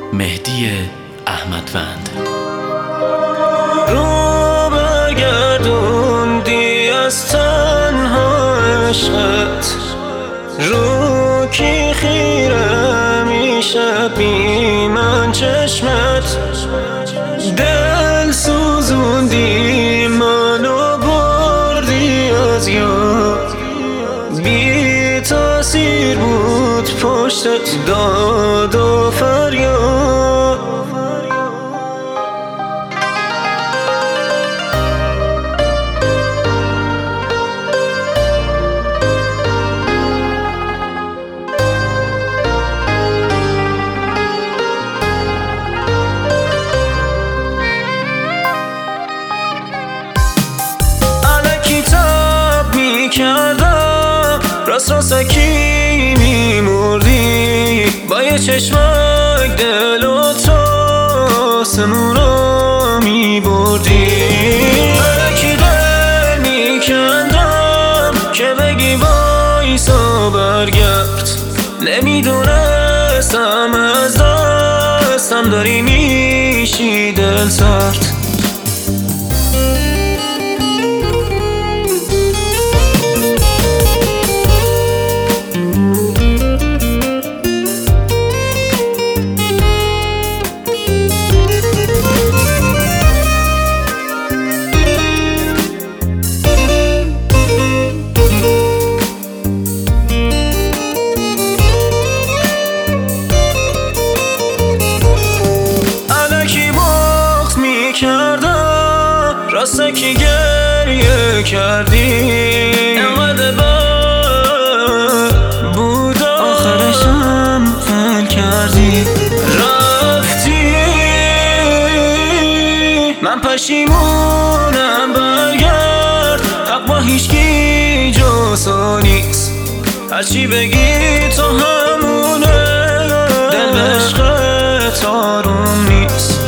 مهدی احمدوند. رو برگردوندی از تنها عشقت، رو کی خیره میشه بی من چشمت، دل سوزوندی منو بردی از یاد، بی تاثیر بود پشتت داد و فریاد. کردم راستکی میمردی، با یه چشمک دل و تو آسمون رو میبردی. الکی دل میکندم که بگی وایسا برگرد، نمیدونستم از دستم داری میشی دل سرد. راسته که گریه کردی، اینقدر بد بود آخرشم فل کردی. رفتی من پشیمونم، برگرد حق با هیچکی جزو نیست، هرچی بگی تو همونه، دل به عشقت آروم نیست.